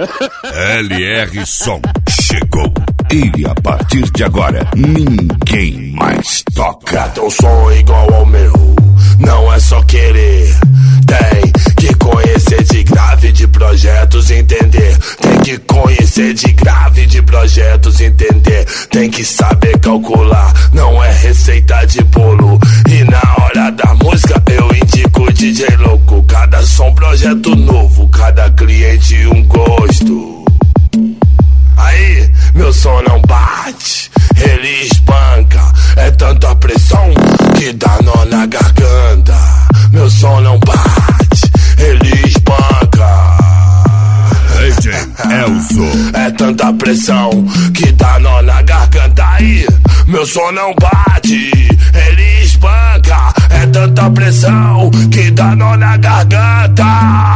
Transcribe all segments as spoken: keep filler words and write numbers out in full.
L R Som chegou. E a partir de agora, ninguém mais toca. Teu som igual ao meu, não é só querer. Tem que conhecer de grave de projetos, entender. Tem que conhecer de grave de projetos, entender. Tem que saber calcular, não é receita de bolo. E na hora da música eu indico o D J louco. Cada som projeto novo, cada cliente um gosto. Aí, meu som não bate, ele espanca. É tanta pressão que dá nó na garganta. Meu som não bate, ele espanca. D J Elzo. É tanta pressão que dá nó na garganta. Aí, meu som não bate, ele espanca. É tanta pressão que dá nó na garganta.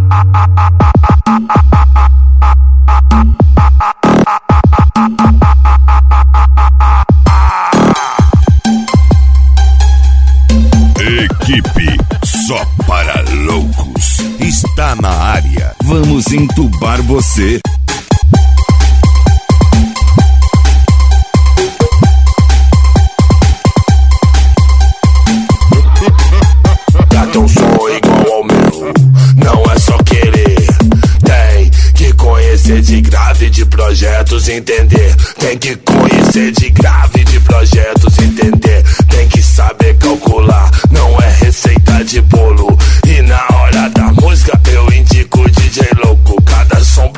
Equipe só para loucos está na área. Vamos entubar você. Dá teu som igual ao meu, não é só querer. Tem que conhecer de grave de projetos, entender. Tem que conhecer de grave de projetos, entender. Tem que saber calcular, não é receita de bolo. E na hora da música eu indico o D J louco. Cada som